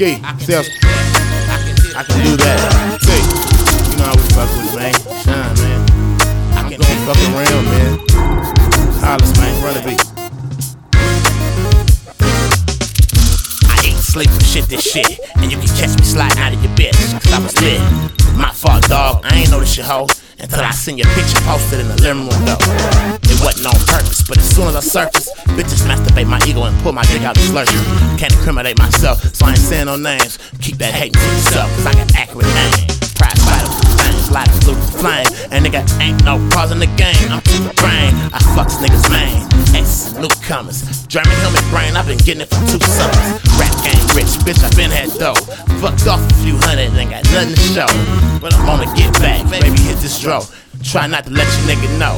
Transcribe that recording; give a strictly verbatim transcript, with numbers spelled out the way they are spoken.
ski, self. I can do that. See, you know how we fuck with it, man. Shine, man. I'm gonna fuck around, man. Hollis, man. Run the beat. I ain't sleep for shit this shit, and you can catch me sliding out of your bitch, cause I was lit. My fault, dog. I ain't know this shit, hoe, until I seen your picture posted in the living room, though. It wasn't on purpose, but as soon as I surface, bitches masturbate my ego and pull my dick out the slurpee. Can't incriminate myself, so I ain't saying no names. Keep that hate to yourself, cause I got accurate aim. Pride fighter with the things, light blue flame. And nigga ain't no pause in the game, I'm too the brain. I fucks niggas main, ex newcomers. German helmet brain, I've been getting it for two summers. Rap game rich, bitch, I been had dough. Fucked off a few hundred, ain't got nothing to show. But I'm gonna get back, baby, hit this draw. Try not to let your nigga know.